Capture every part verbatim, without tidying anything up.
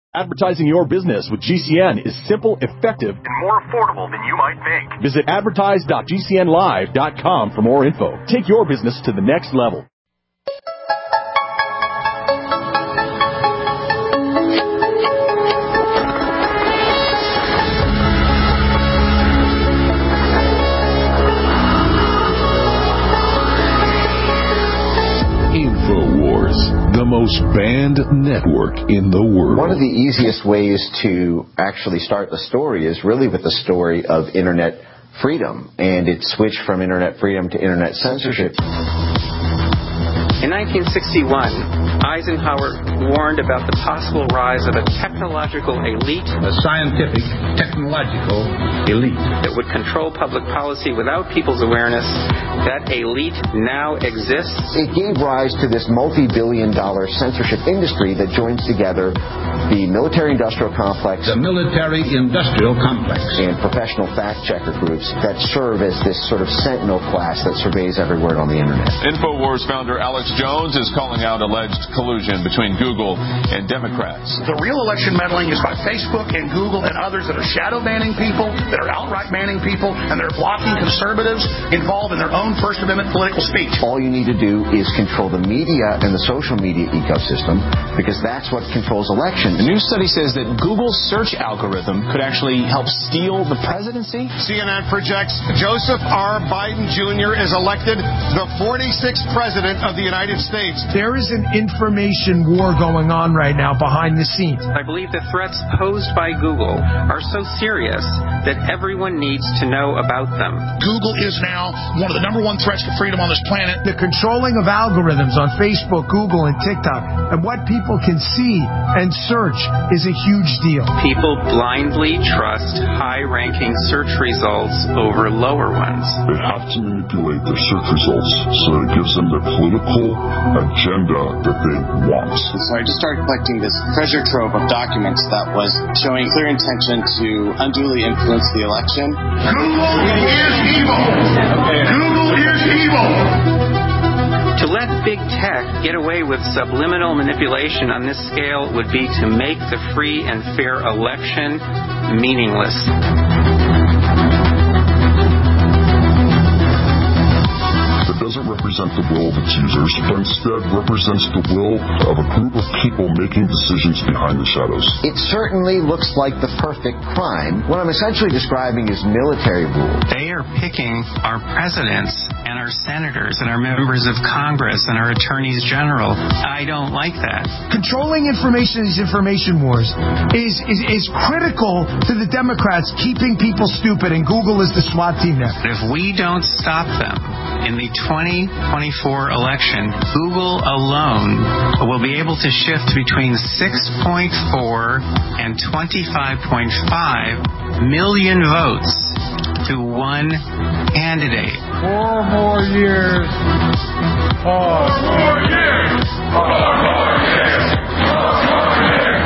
Advertising your business with G C N is simple, effective, and more affordable than you might think. Visit advertise dot g c n live dot com for more info. Take your business to the next level. InfoWars, the most banned network in the world. One of the easiest ways to actually start the story is really with the story of internet freedom, and it switched from internet freedom to internet censorship. In nineteen sixty-one, Eisenhower warned about the possible rise of a technological elite, a scientific technological elite that would control public policy without people's awareness. That elite now exists. It gave rise to this multi-billion dollar censorship industry that joins together the military-industrial complex, the military-industrial complex, and professional fact-checker groups that serve as this sort of sentinel class that surveys every word on the internet. InfoWars founder Alex Jones is calling out alleged collusion between Google and Democrats. The real election meddling is by Facebook and Google and others that are shadow banning people, that are outright banning people, and they're blocking conservatives involved in their own First Amendment political speech. All you need to do is control the media and the social media ecosystem, because that's what controls elections. A new study says that Google's search algorithm could actually help steal the presidency. C N N projects Joseph R. Biden Junior is elected the forty-sixth president of the United States. There is an information war going on right now behind the scenes. I believe the threats posed by Google are so serious that everyone needs to know about them. Google is now one of the number one threats to freedom on this planet. The controlling of algorithms on Facebook, Google, and TikTok, and what people can see and search is a huge deal. People blindly trust high-ranking search results over lower ones. They have to manipulate their search results so that it gives them the political agenda that they want. So I just started collecting this treasure trove of documents that was showing clear intention to unduly influence the election. Google is evil! Okay. Google is evil! To let big tech get away with subliminal manipulation on this scale would be to make the free and fair election meaningless. Doesn't represent the will of its users, but instead represents the will of a group of people making decisions behind the shadows. It certainly looks like the perfect crime. What I'm essentially describing is military rule. They are picking our presidents and our senators and our members of Congress and our attorneys general. I don't like that. Controlling information in these information wars is, is, is critical to the Democrats keeping people stupid, and Google is the SWAT team there. If we don't stop them in the twenty twenty-four election, Google alone will be able to shift between six point four and twenty-five point five million votes to one candidate. Four more years. Four more years. Four more years. Four more years.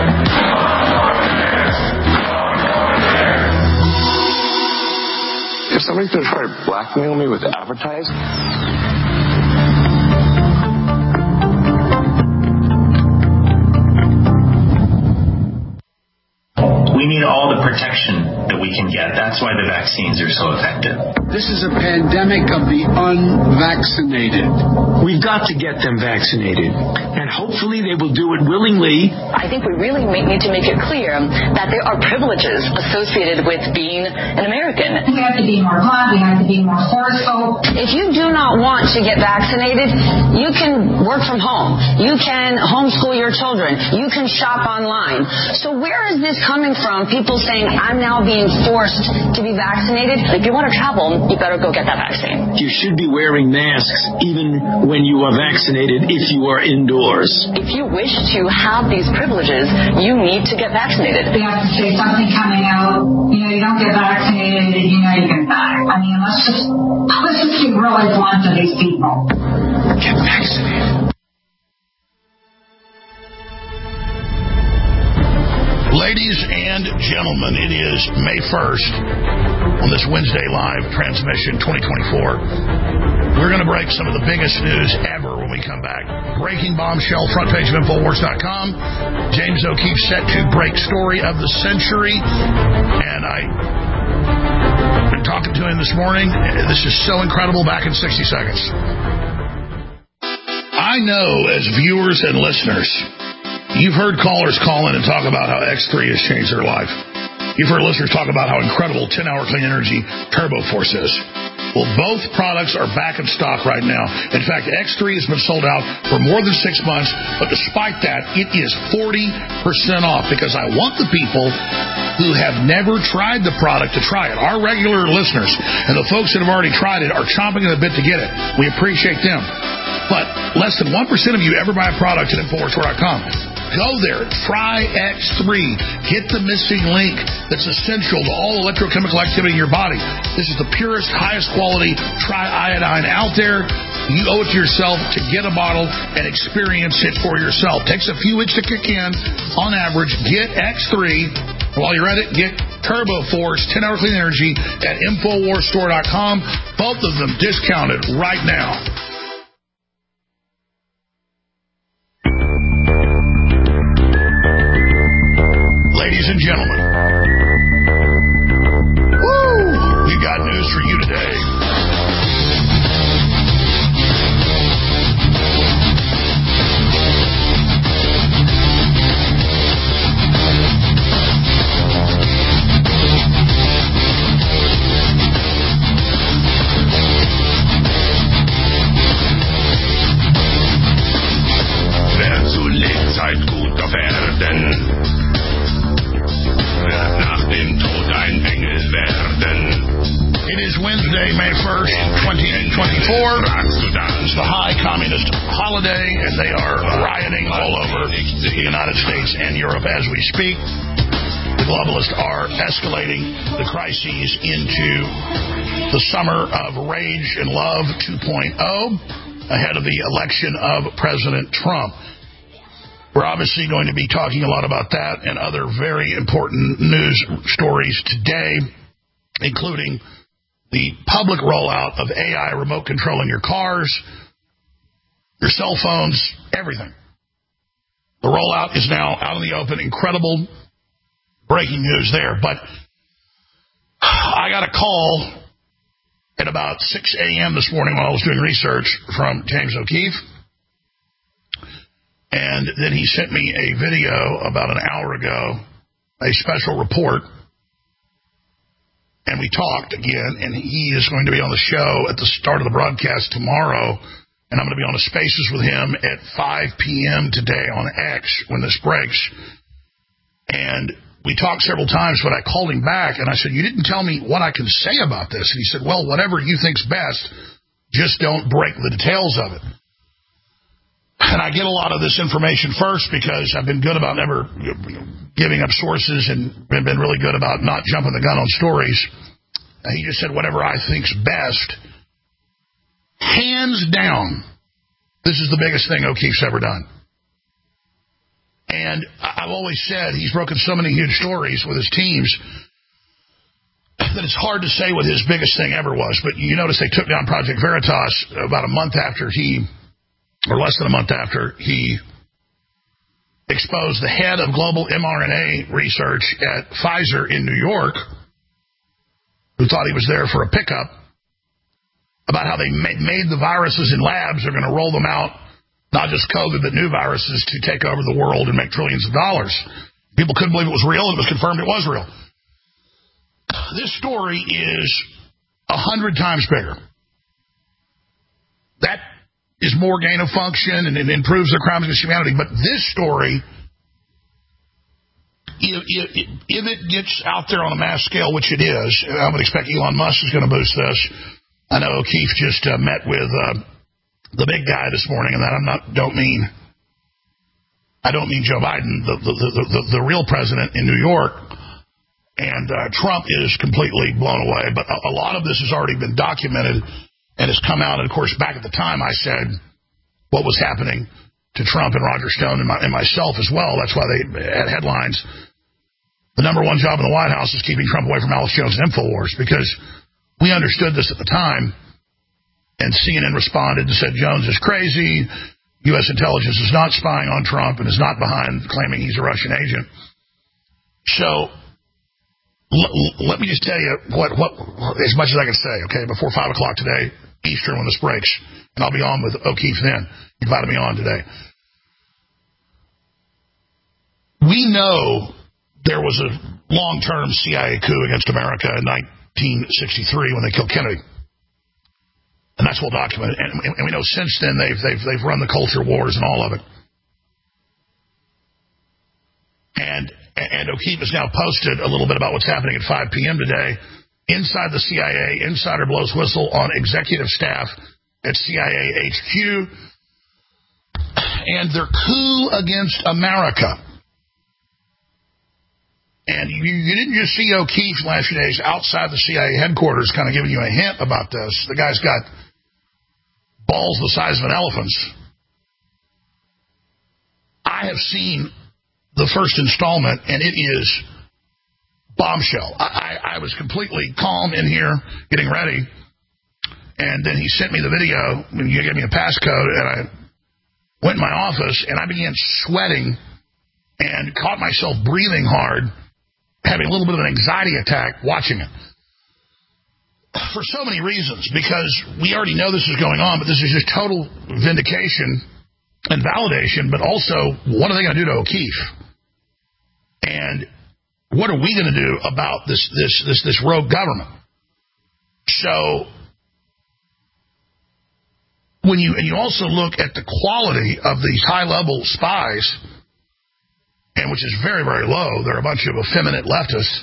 If somebody's going to try to blackmail me with advertising, we need all the protection that we can get. That's why the vaccines are so effective. This is a pandemic of the unvaccinated. We've got to get them vaccinated, and hopefully they will do it willingly. I think we really need to make it clear that there are privileges associated with being an American. We have to be more blunt. We have to be more forceful. If you do not want to get vaccinated, you can work from home. You can homeschool your children. You can shop online. So where is this coming from? People saying, I'm now being forced to be vaccinated. If you want to travel, you better go get that vaccine. You should be wearing masks even when you are vaccinated if you are indoors. If you wish to have these privileges, you need to get vaccinated. We have to say something coming out, you know, you don't get vaccinated, you know you can die. I mean, let's just, let's just be really blunt to these people. Get vaccinated. Ladies and gentlemen, it is May first. on this Wednesday live transmission twenty twenty-four. We're going to break some of the biggest news ever when we come back. Breaking bombshell, front page of Infowars dot com. James O'Keefe set to break story of the century. And I've been talking to him this morning. This is so incredible. Back in sixty seconds. I know as viewers and listeners, you've heard callers call in and talk about how X three has changed their life. You've heard listeners talk about how incredible ten-hour clean energy Turbo Force is. Well, both products are back in stock right now. In fact, X three has been sold out for more than six months, but despite that, it is forty percent off because I want the people who have never tried the product to try it. Our regular listeners and the folks that have already tried it are chomping at the bit to get it. We appreciate them. But less than one percent of you ever buy a product at Infowars dot com. Go there. Try X three. Get the missing link that's essential to all electrochemical activity in your body. This is the purest, highest quality triiodine out there. You owe it to yourself to get a bottle and experience it for yourself. Takes a few weeks to kick in. On average, get X three. While you're at it, get Turbo Force ten-hour clean energy at Infowars dot com. Both of them discounted right now. Ladies and gentlemen, woo, we've got news for you today. Wer zu Lebzeit gut auf Erden It is Wednesday, May first, twenty twenty-four. It's the high communist holiday, and they are rioting all over the United States and Europe as we speak. The globalists are escalating the crises into the summer of rage and love two point oh ahead of the election of President Trump. We're obviously going to be talking a lot about that and other very important news stories today, including the public rollout of A I remote controlling your cars, your cell phones, everything. The rollout is now out in the open. Incredible breaking news there. But I got a call at about six a.m. this morning while I was doing research from James O'Keefe. And then he sent me a video about an hour ago, a special report. And we talked again, and he is going to be on the show at the start of the broadcast tomorrow. And I'm going to be on a Spaces with him at five p.m. today on X when this breaks. And we talked several times, but I called him back, and I said, you didn't tell me what I can say about this. And he said, well, whatever you think's best, just don't break the details of it. And I get a lot of this information first because I've been good about never giving up sources and been really good about not jumping the gun on stories. And he just said, whatever I think's best. Hands down, this is the biggest thing O'Keefe's ever done. And I've always said he's broken so many huge stories with his teams that it's hard to say what his biggest thing ever was. But you notice they took down Project Veritas about a month after he... or less than a month after he exposed the head of global mRNA research at Pfizer in New York, who thought he was there for a pickup, about how they made the viruses in labs. They're going to roll them out, not just COVID, but new viruses to take over the world and make trillions of dollars. People couldn't believe it was real, and it was confirmed it was real. This story is a hundred times bigger. That is more gain of function and it improves the crimes against humanity. But this story, if, if, if it gets out there on a mass scale, which it is, I would expect Elon Musk is going to boost this. I know O'Keefe just uh, met with uh, the big guy this morning, and that I'm not don't mean I don't mean Joe Biden, the the the, the, the real president in New York. And uh, Trump is completely blown away. But a, a lot of this has already been documented and has come out. And, of course, back at the time, I said what was happening to Trump and Roger Stone and, my, and myself as well. That's why they had headlines. the number one job in the White House is keeping Trump away from Alex Jones and InfoWars, because we understood this at the time, and C N N responded and said Jones is crazy, U S intelligence is not spying on Trump and is not behind claiming he's a Russian agent. So l- let me just tell you what, what, as much as I can say, okay, before five o'clock today, Eastern, when this breaks, and I'll be on with O'Keefe then. You invited me on today. We know there was a long-term C I A coup against America in nineteen sixty-three when they killed Kennedy. And that's well documented. And, and we know since then they've, they've, they've run the culture wars and all of it. And, and O'Keefe has now posted a little bit about what's happening at five p.m. today. Inside the C I A, insider blows whistle on executive staff at C I A H Q. And their coup against America. And you, you didn't just see O'Keefe last few days outside the C I A headquarters kind of giving you a hint about this. The guy's got balls the size of an elephant's. I have seen the first installment, and it is bombshell. I, I, I was completely calm in here getting ready, and then he sent me the video, and he gave me a passcode, and I went in my office, and I began sweating and caught myself breathing hard, having a little bit of an anxiety attack watching it. For so many reasons, because we already know this is going on, but this is just total vindication and validation, but also, what are they going to do to O'Keefe? And what are we going to do about this, this, this, this rogue government? So, when you, and you also look at the quality of these high-level spies, and which is very, very low. They're a bunch of effeminate leftists.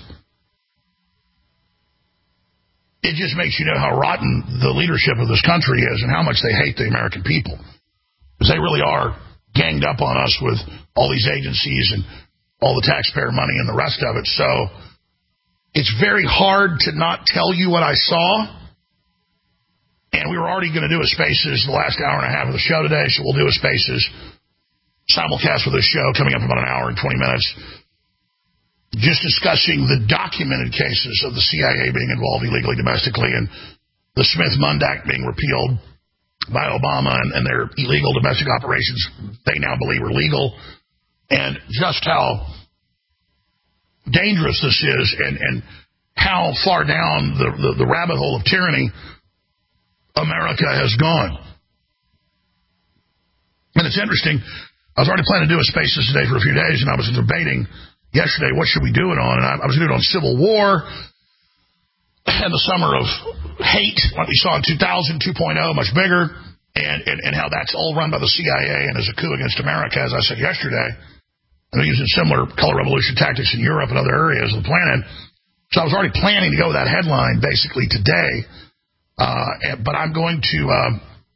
It just makes you know how rotten the leadership of this country is and how much they hate the American people. Because they really are ganged up on us with all these agencies and all the taxpayer money and the rest of it. So it's very hard to not tell you what I saw. And we were already going to do a Spaces the last hour and a half of the show today, so we'll do a Spaces simulcast with this show coming up in about an hour and twenty minutes, just discussing the documented cases of the C I A being involved illegally domestically and the Smith-Mundt Act being repealed by Obama and, and their illegal domestic operations they now believe are legal, and just how dangerous this is and, and how far down the, the, the rabbit hole of tyranny America has gone. And it's interesting. I was already planning to do a Spaces today for a few days, and I was debating yesterday what should we do it on, and I, I was going to do it on Civil War and the summer of hate, like we saw in two thousand, two point oh, much bigger, and, and, and how that's all run by the C I A and is a coup against America, as I said yesterday. And they're using similar color revolution tactics in Europe and other areas of the planet. So I was already planning to go with that headline basically today, uh, but I'm going to... Uh,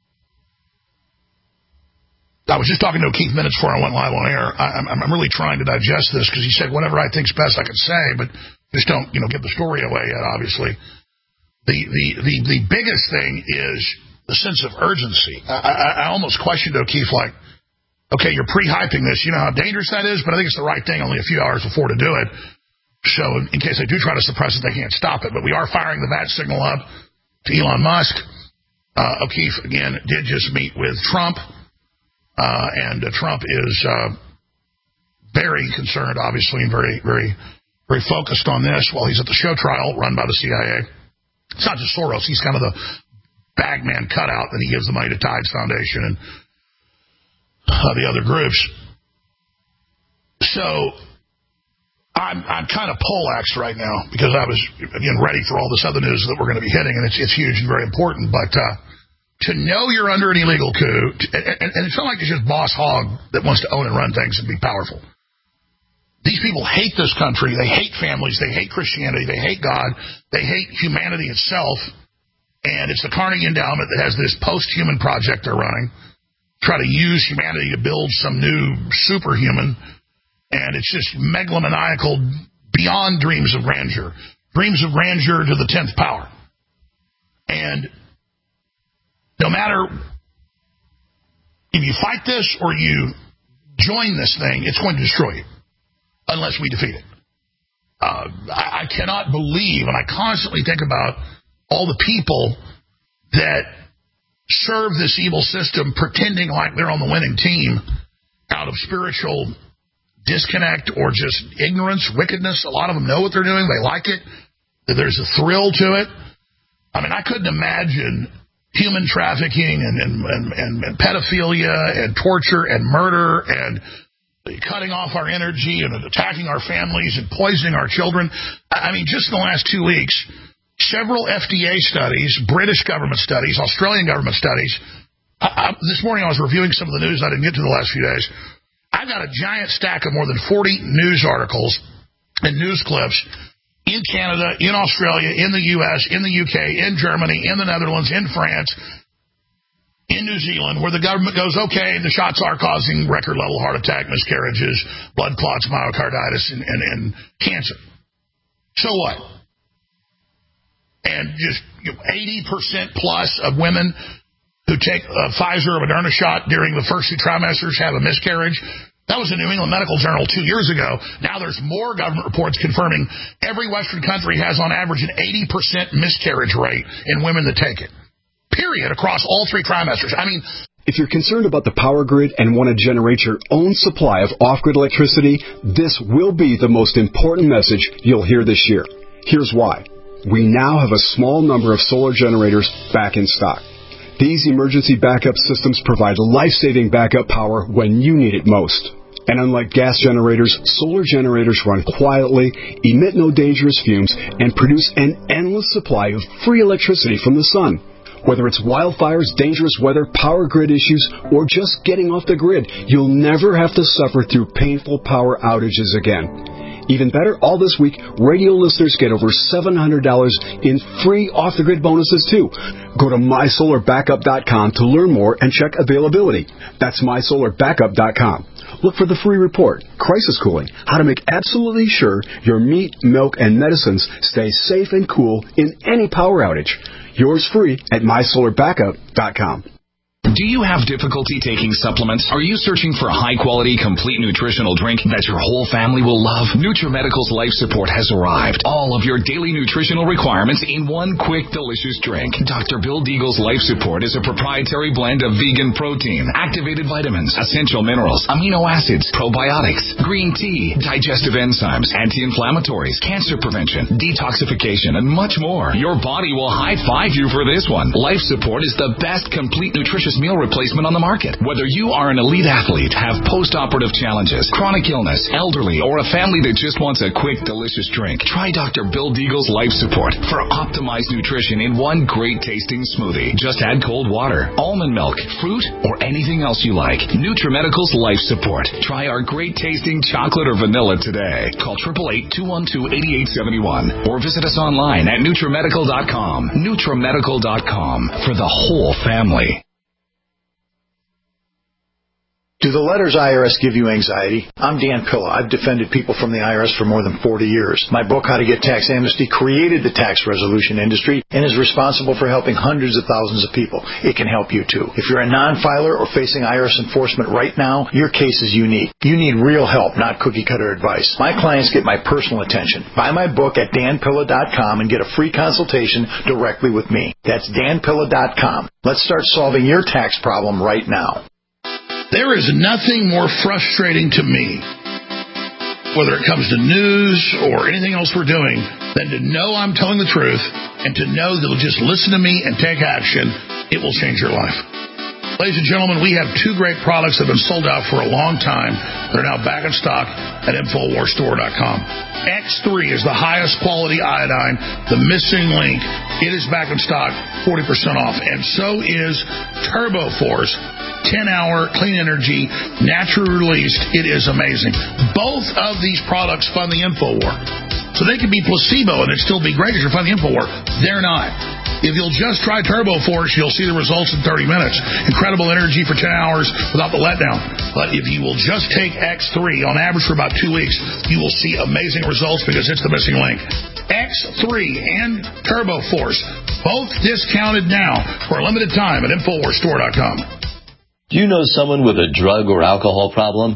I was just talking to O'Keefe minutes before I went live on air. I, I'm, I'm really trying to digest this because he said whatever I think's best I can say, but just don't, you know, give the story away yet, obviously. The the the, the biggest thing is the sense of urgency. I, I, I almost questioned O'Keefe like, okay, you're pre-hyping this. You know how dangerous that is, but I think it's the right thing only a few hours before to do it. So in, in case they do try to suppress it, they can't stop it. But we are firing the bat signal up to Elon Musk. Uh, O'Keefe, again, did just meet with Trump. Uh, and uh, Trump is uh, very concerned, obviously, and very, very, very focused on this while he's at the show trial run by the C I A. It's not just Soros. He's kind of the bagman cutout that he gives the money to Tides Foundation and uh, the other groups. So I'm, I'm kind of poleaxed right now because I was, again, ready for all this other news that we're going to be hitting, and it's, it's huge and very important, but... Uh, To know you're under an illegal coup, and, and it's not like it's just Boss Hogg that wants to own and run things and be powerful. These people hate this country. They hate families. They hate Christianity. They hate God. They hate humanity itself. And it's the Carnegie Endowment that has this post-human project they're running, try to use humanity to build some new superhuman. And it's just megalomaniacal, beyond dreams of grandeur. Dreams of grandeur to the tenth power. And... no matter if you fight this or you join this thing, it's going to destroy you unless we defeat it. Uh, I, I cannot believe, and I constantly think about all the people that serve this evil system pretending like they're on the winning team out of spiritual disconnect or just ignorance, wickedness. A lot of them know what they're doing. They like it. There's a thrill to it. I mean, I couldn't imagine human trafficking and, and, and, and, and pedophilia and torture and murder and cutting off our energy and attacking our families and poisoning our children. I mean, just in the last two weeks, several F D A studies, British government studies, Australian government studies. I, I, this morning I was reviewing some of the news I didn't get to the last few days. I've got a giant stack of more than forty news articles and news clips in Canada, in Australia, in the U S, in the U K, in Germany, in the Netherlands, in France, in New Zealand, where the government goes, okay, the shots are causing record-level heart attack, miscarriages, blood clots, myocarditis, and, and, and cancer. So what? And just you know, eighty percent plus of women who take a Pfizer or Moderna shot during the first two trimesters have a miscarriage. That was in New England Medical Journal two years ago. Now there's more government reports confirming every Western country has on average an eighty percent miscarriage rate in women that take it. Period. Across all three trimesters. I mean, if you're concerned about the power grid and want to generate your own supply of off-grid electricity, this will be the most important message you'll hear this year. Here's why. We now have a small number of solar generators back in stock. These emergency backup systems provide life-saving backup power when you need it most. And unlike gas generators, solar generators run quietly, emit no dangerous fumes, and produce an endless supply of free electricity from the sun. Whether it's wildfires, dangerous weather, power grid issues, or just getting off the grid, you'll never have to suffer through painful power outages again. Even better, all this week, radio listeners get over seven hundred dollars in free off-the-grid bonuses, too. Go to my solar backup dot com to learn more and check availability. That's my solar backup dot com. Look for the free report, Crisis Cooling, how to make absolutely sure your meat, milk, and medicines stay safe and cool in any power outage. Yours free at my solar backup dot com. Do you have difficulty taking supplements? Are you searching for a high-quality, complete nutritional drink that your whole family will love? NutriMedical's Life Support has arrived. All of your daily nutritional requirements in one quick, delicious drink. Doctor Bill Deagle's Life Support is a proprietary blend of vegan protein, activated vitamins, essential minerals, amino acids, probiotics, green tea, digestive enzymes, anti-inflammatories, cancer prevention, detoxification, and much more. Your body will high-five you for this one. Life Support is the best complete nutritious meal replacement on the market. Whether you are an elite athlete, have post-operative challenges, chronic illness, elderly, or a family that just wants a quick, delicious drink, try Doctor Bill Deagle's Life Support for optimized nutrition in one great-tasting smoothie. Just add cold water, almond milk, fruit, or anything else you like. NutriMedical's Life Support. Try our great-tasting chocolate or vanilla today. Call eight eight eight, two one two, eight eight seven one or visit us online at NutriMedical dot com. NutriMedical dot com for the whole family. Do the letters I R S give you anxiety? I'm Dan Pilla. I've defended people from the I R S for more than forty years. My book, How to Get Tax Amnesty, created the tax resolution industry and is responsible for helping hundreds of thousands of people. It can help you, too. If you're a non-filer or facing I R S enforcement right now, your case is unique. You need real help, not cookie-cutter advice. My clients get my personal attention. Buy my book at Dan Pilla dot com and get a free consultation directly with me. That's Dan Pilla dot com. Let's start solving your tax problem right now. There is nothing more frustrating to me, whether it comes to news or anything else we're doing, than to know I'm telling the truth and to know they'll just listen to me and take action. It will change your life. Ladies and gentlemen, we have two great products that have been sold out for a long time. They're now back in stock at Infowars Store dot com. X three is the highest quality iodine, the missing link. It is back in stock, forty percent off. And so is Turbo Force. ten-hour clean energy, naturally released. It is amazing. Both of these products fund the InfoWar. So they could be placebo and it'd still be great if you're funding the InfoWar. They're not. If you'll just try Turbo Force, you'll see the results in thirty minutes. Incredible energy for ten hours without the letdown. But if you will just take X three on average for about two weeks, you will see amazing results because it's the missing link. X three and Turbo Force, both discounted now for a limited time at Infowars Store dot com. Do you know someone with a drug or alcohol problem?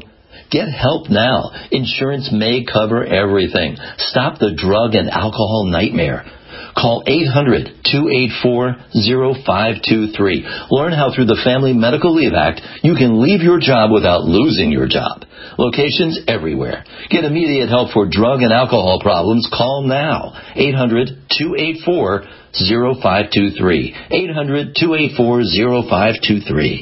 Get help now. Insurance may cover everything. Stop the drug and alcohol nightmare. Call eight hundred, two eight four, zero five two three. Learn how through the Family Medical Leave Act you can leave your job without losing your job. Locations everywhere. Get immediate help for drug and alcohol problems. Call now. eight hundred, two eight four, zero five two three. eight hundred, two eight four, zero five two three.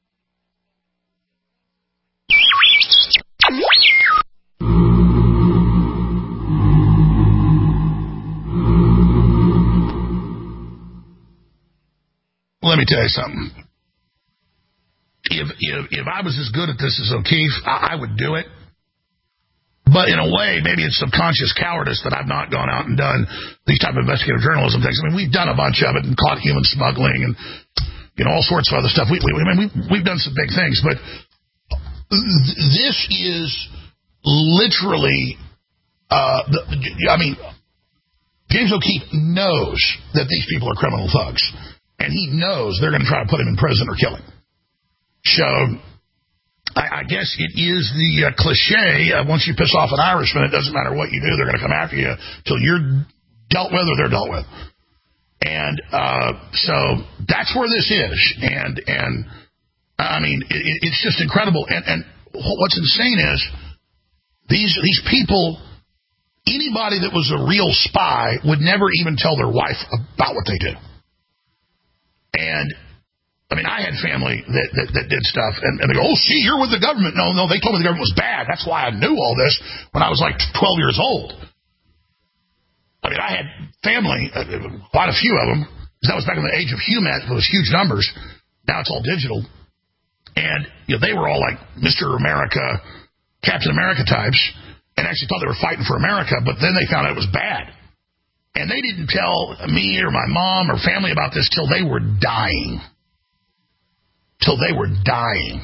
Let me tell you something. If, if if I was as good at this as O'Keefe, I, I would do it. But in a way, maybe it's subconscious cowardice that I've not gone out and done these type of investigative journalism things. I mean, we've done a bunch of it and caught human smuggling and, you know, all sorts of other stuff. We, we, I mean, we've, we've done some big things, but this is literally, uh, the, I mean, James O'Keefe knows that these people are criminal thugs. And he knows they're going to try to put him in prison or kill him. So, I, I guess it is the uh, cliche, uh, once you piss off an Irishman, it doesn't matter what you do, they're going to come after you until you're dealt with or they're dealt with. And uh, so, that's where this is. And, and I mean, it, it's just incredible. And, and what's insane is, these these people, anybody that was a real spy would never even tell their wife about what they do. And, I mean, I had family that, that, that did stuff, and, and they go, oh, see, you're with the government. No, no, they told me the government was bad. That's why I knew all this when I was like twelve years old. I mean, I had family, uh, quite a few of them, because that was back in the age of Humet, those huge numbers. Now it's all digital. And, you know, they were all like Mister America, Captain America types, and actually thought they were fighting for America, but then they found out it was bad. And they didn't tell me or my mom or family about this till they were dying. Till they were dying.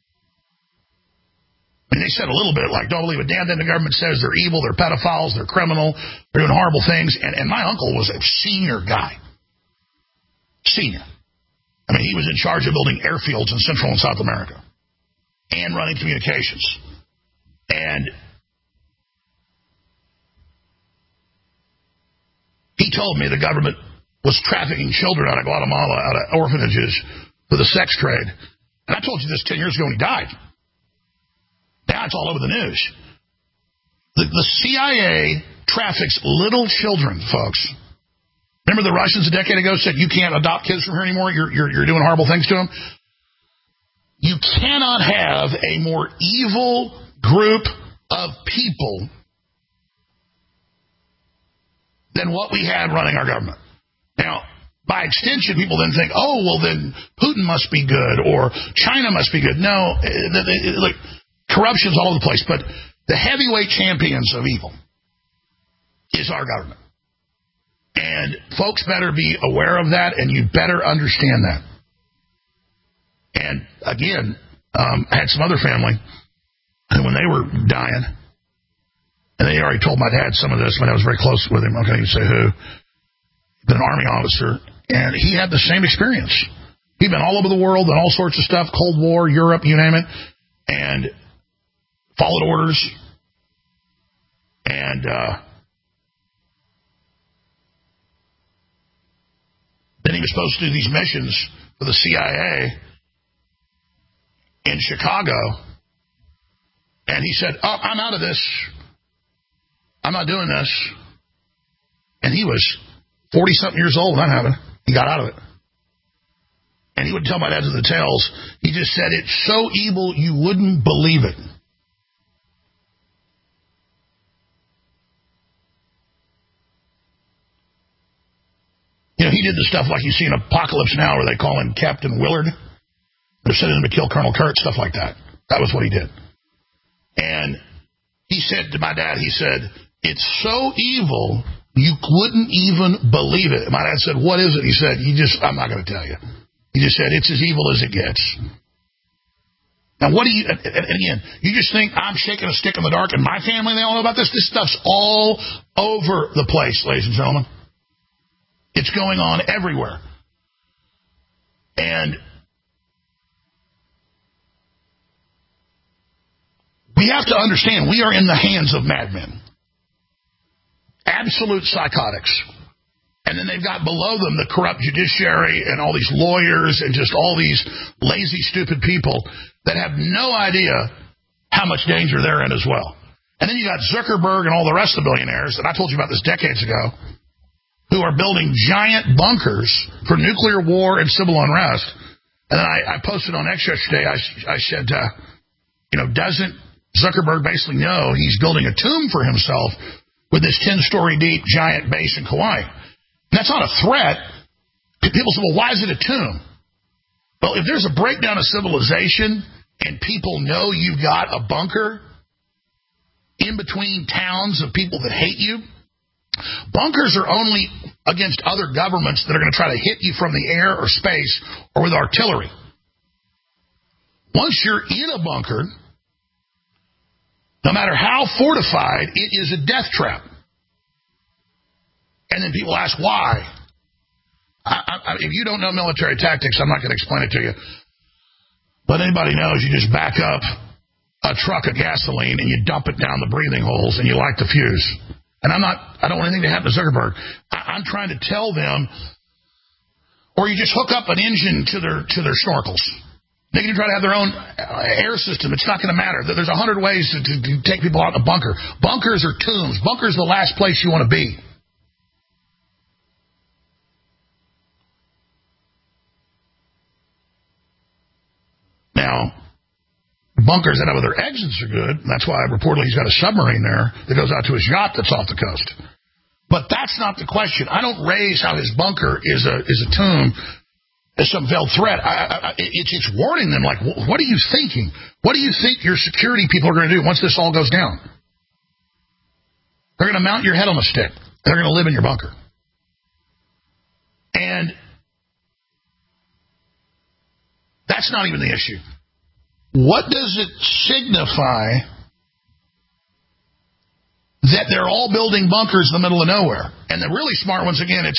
I mean, they said a little bit like, don't believe it. Dan, then the government says they're evil, they're pedophiles, they're criminal, they're doing horrible things. And, and my uncle was a senior guy. Senior. I mean, he was in charge of building airfields in Central and South America. And running communications. And he told me the government was trafficking children out of Guatemala, out of orphanages, for the sex trade. And I told you this ten years ago when he died. Now it's all over the news. The, the C I A traffics little children, folks. Remember the Russians a decade ago said you can't adopt kids from here anymore? You're, you're, you're doing horrible things to them? You cannot have a more evil group of people than what we had running our government. Now, by extension, people then think, oh, well, then Putin must be good or China must be good. No, look, corruption's all over the place, but the heavyweight champions of evil is our government. And folks better be aware of that, and you better understand that. And again, um, I had some other family, and when they were dying, and they already told my dad some of this when I was very close with him. I can't even say who. Been an Army officer, and he had the same experience. He'd been all over the world and all sorts of stuff, Cold War, Europe, you name it, and followed orders. And uh, then he was supposed to do these missions for the C I A in Chicago, and he said, oh, I'm out of this. I'm not doing this. And he was forty-something years old when that happened. He got out of it. And he would tell my dad the tales. He just said, it's so evil you wouldn't believe it. You know, he did the stuff like you see in Apocalypse Now where they call him Captain Willard. They're sending him to kill Colonel Kurt, stuff like that. That was what he did. And he said to my dad, he said, it's so evil, you wouldn't even believe it. My dad said, what is it? He said, you just, I'm not going to tell you. He just said, it's as evil as it gets. Now, what do you, and again, you just think I'm shaking a stick in the dark and my family, they all know about this? This stuff's all over the place, ladies and gentlemen. It's going on everywhere. And We have to understand we are in the hands of madmen. Absolute psychotics. And then they've got below them the corrupt judiciary and all these lawyers and just all these lazy, stupid people that have no idea how much danger they're in as well. And then you got Zuckerberg and all the rest of the billionaires, and I told you about this decades ago, who are building giant bunkers for nuclear war and civil unrest. And then I, I posted on X yesterday, I, I said, uh, you know, doesn't Zuckerberg basically know he's building a tomb for himself with this ten-story deep giant base in Kauai? And that's not a threat. People say, well, why is it a tomb? Well, if there's a breakdown of civilization and people know you've got a bunker in between towns of people that hate you, bunkers are only against other governments that are going to try to hit you from the air or space or with artillery. Once you're in a bunker, no matter how fortified, it is a death trap. And then people ask why. I, I, if you don't know military tactics, I'm not going to explain it to you. But anybody knows you just back up a truck of gasoline and you dump it down the breathing holes and you light the fuse. And I'm not, I don't want anything to happen to Zuckerberg. I, I'm trying to tell them, or you just hook up an engine to their to their snorkels. They can try to have their own air system. It's not going to matter. There's a hundred ways to, to, to take people out in a bunker. Bunkers are tombs. Bunkers are the last place you want to be. Now, bunkers that have other exits are good. That's why reportedly he's got a submarine there that goes out to his yacht that's off the coast. But that's not the question. I don't raise how his bunker is a is a tomb as some veiled threat. I, I, it's, it's warning them, like, what are you thinking? What do you think your security people are going to do once this all goes down? They're going to mount your head on a stick. They're going to live in your bunker. And that's not even the issue. What does it signify that they're all building bunkers in the middle of nowhere? And the really smart ones, again, it's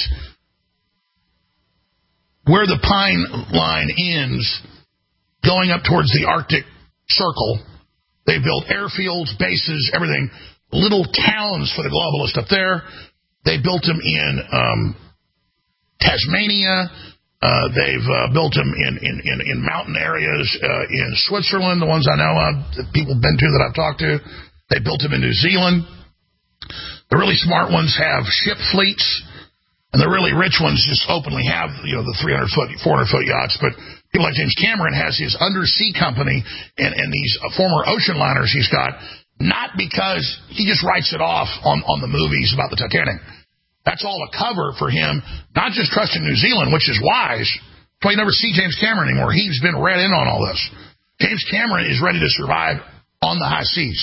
where the Pine Line ends, going up towards the Arctic Circle. They built airfields, bases, everything. Little towns for the globalists up there. They built them in um, Tasmania. Uh, they've uh, built them in, in, in, in mountain areas uh, in Switzerland, the ones I know of, that people have been to that I've talked to. They built them in New Zealand. The really smart ones have ship fleets, and the really rich ones just openly have, you know, the three hundred foot, four hundred foot yachts. But people like James Cameron has his undersea company and, and these uh, former ocean liners he's got, not because he just writes it off on, on the movies about the Titanic. That's all a cover for him, not just trusting New Zealand, which is wise. That's why you never see James Cameron anymore. He's been read in on all this. James Cameron is ready to survive on the high seas.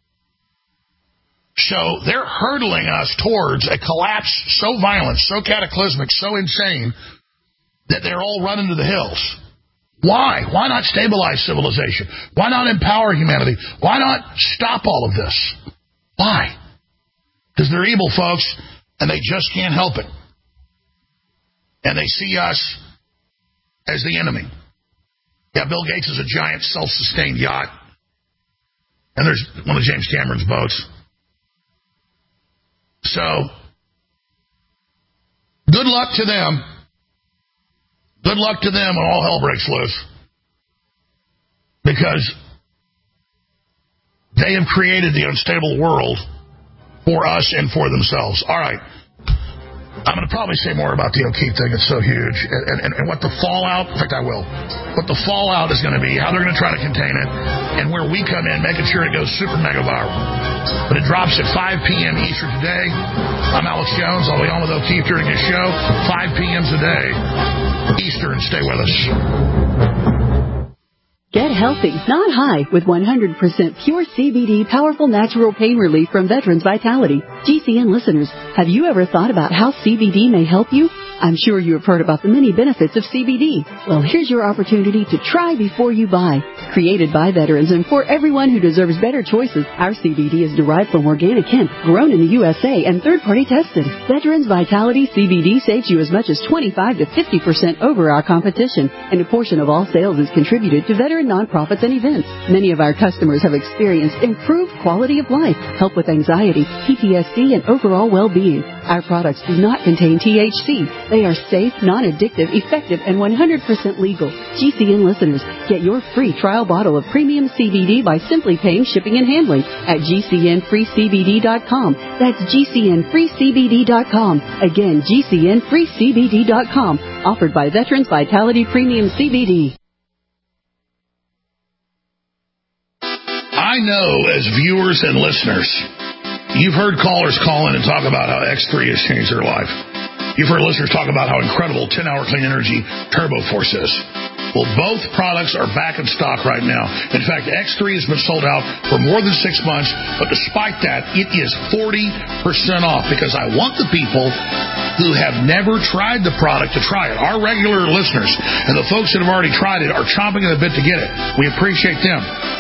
So they're hurtling us towards a collapse so violent, so cataclysmic, so insane, that they're all running to the hills. Why? Why not stabilize civilization? Why not empower humanity? Why not stop all of this? Why? Because they're evil, folks. And they just can't help it. And they see us as the enemy. Yeah, Bill Gates is a giant self-sustained yacht. And there's one of James Cameron's boats. So, good luck to them. Good luck to them when all hell breaks loose. Because they have created the unstable world for us and for themselves. All right. I'm going to probably say more about the O'Keefe thing. It's so huge. And, and, and what the fallout, in fact, I will, what the fallout is going to be, how they're going to try to contain it, and where we come in, making sure it goes super mega viral. But it drops at five p.m. Eastern today. I'm Alex Jones. I'll be on with O'Keefe during his show, five p.m. today, Eastern. Stay with us. Get healthy, not high, with one hundred percent pure C B D powerful natural pain relief from Veterans Vitality. G C N listeners, have you ever thought about how C B D may help you? I'm sure you have heard about the many benefits of C B D. Well, here's your opportunity to try before you buy. Created by veterans and for everyone who deserves better choices, our C B D is derived from organic hemp, grown in the U S A and third-party tested. Veterans Vitality C B D saves you as much as twenty-five to fifty percent over our competition, and a portion of all sales is contributed to veteran nonprofits and events. Many of our customers have experienced improved quality of life, help with anxiety, P T S D, and overall well-being. Our products do not contain T H C. They are safe, non-addictive, effective, and one hundred percent legal. G C N listeners, get your free trial bottle of premium C B D by simply paying shipping and handling at G C N free C B D dot com. That's G C N free C B D dot com. Again, G C N free C B D dot com. Offered by Veterans Vitality Premium C B D. I know as viewers and listeners, you've heard callers call in and talk about how X three has changed their life. You've heard listeners talk about how incredible ten-hour clean energy Turbo Force is. Well, both products are back in stock right now. In fact, X three has been sold out for more than six months, but despite that, it is forty percent off because I want the people who have never tried the product to try it. Our regular listeners and the folks that have already tried it are chomping at the bit to get it. We appreciate them.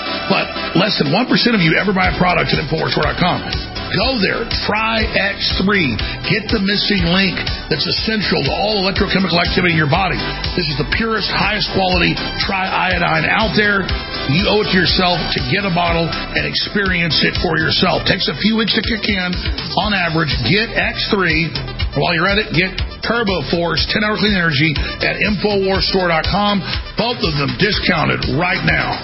But less than one percent of you ever buy a product at Infowars dot com. Go there. Try X three. Get the missing link that's essential to all electrochemical activity in your body. This is the purest, highest quality triiodine out there. You owe it to yourself to get a bottle and experience it for yourself. Takes a few weeks to kick in. On average, get X three. While you're at it, get Turbo Force ten-hour clean energy at Infowars store dot com. Both of them discounted right now.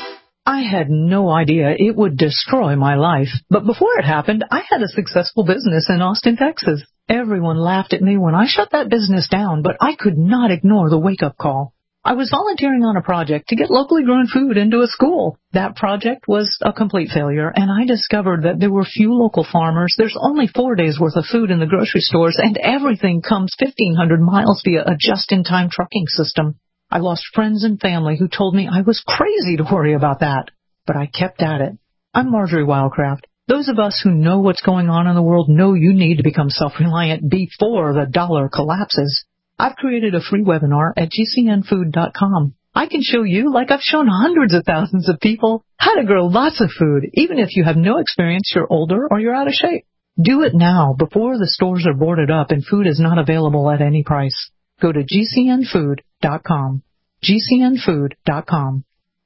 I had no idea it would destroy my life. But before it happened, I had a successful business in Austin, Texas. Everyone laughed at me when I shut that business down, but I could not ignore the wake-up call. I was volunteering on a project to get locally grown food into a school. That project was a complete failure, and I discovered that there were few local farmers. There's only four days' worth of food in the grocery stores, and everything comes fifteen hundred miles via a just-in-time trucking system. I lost friends and family who told me I was crazy to worry about that, but I kept at it. I'm Marjorie Wildcraft. Those of us who know what's going on in the world know you need to become self-reliant before the dollar collapses. I've created a free webinar at G C N food dot com. I can show you, like I've shown hundreds of thousands of people, how to grow lots of food, even if you have no experience, you're older, or you're out of shape. Do it now before the stores are boarded up and food is not available at any price. Go to G C N food dot com. G C N food dot com.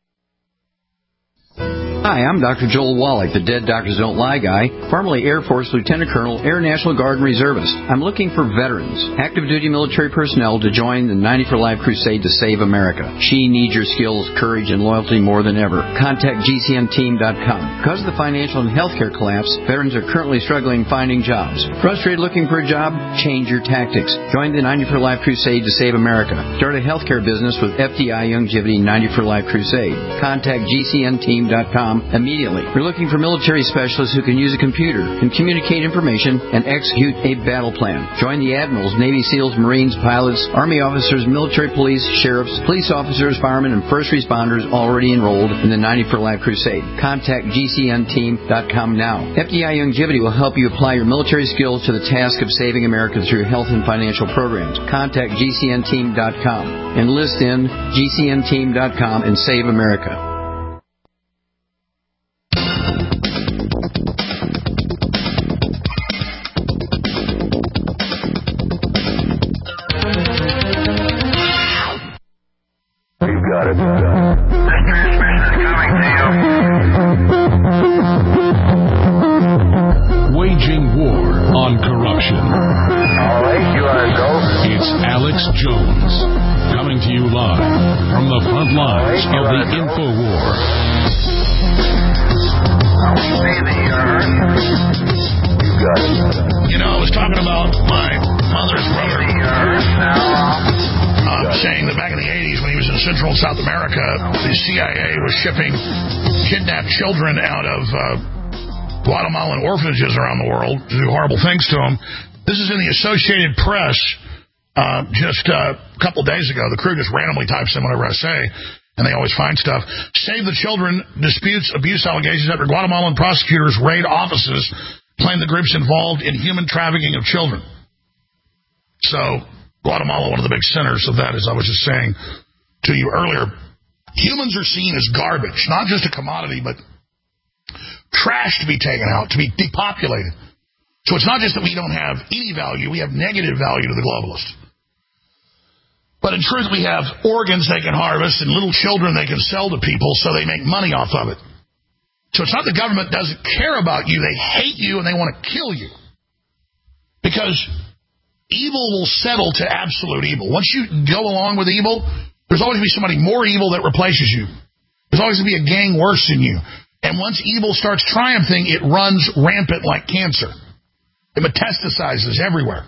Hi, I'm Doctor Joel Wallach, the Dead Doctors Don't Lie guy, formerly Air Force Lieutenant Colonel, Air National Guard Reservist. I'm looking for veterans, active duty military personnel to join the ninety for Life crusade to save America. She needs your skills, courage, and loyalty more than ever. Contact G C N team dot com. Because of the financial and healthcare collapse, veterans are currently struggling finding jobs. Frustrated looking for a job? Change your tactics. Join the ninety for Life crusade to save America. Start a healthcare business with F D I Longevity ninety for Life crusade. Contact G C N team dot com immediately. We're looking for military specialists who can use a computer, can communicate information, and execute a battle plan. Join the admirals, Navy SEALs, Marines, pilots, Army officers, military police, sheriffs, police officers, firemen, and first responders already enrolled in the ninety for Life crusade. Contact G C N team dot com now. F D I Longevity will help you apply your military skills to the task of saving America through health and financial programs. Contact G C N team dot com. Enlist in G C N team dot com and save America. Got it. Waging war on corruption. All right, you are go. It's Alex Jones coming to you live from the front lines right, of the Info War. You got it. You know, I was talking about my mother's brother. Um, saying that back in the eighties, when he was in Central and South America, the C I A was shipping kidnapped children out of uh, Guatemalan orphanages around the world to do horrible things to them. This is in the Associated Press uh, just uh, a couple days ago. The crew just randomly types in whatever I say, and they always find stuff. Save the Children disputes abuse allegations after Guatemalan prosecutors raid offices, claim the groups involved in human trafficking of children. So Guatemala, one of the big centers of that, as I was just saying to you earlier. Humans are seen as garbage, not just a commodity, but trash to be taken out, to be depopulated. So it's not just that we don't have any value, we have negative value to the globalists. But in truth, we have organs they can harvest and little children they can sell to people so they make money off of it. So it's not the government doesn't care about you, they hate you and they want to kill you. Because evil will settle to absolute evil. Once you go along with evil, there's always going to be somebody more evil that replaces you. There's always going to be a gang worse than you. And once evil starts triumphing, it runs rampant like cancer. It metastasizes everywhere.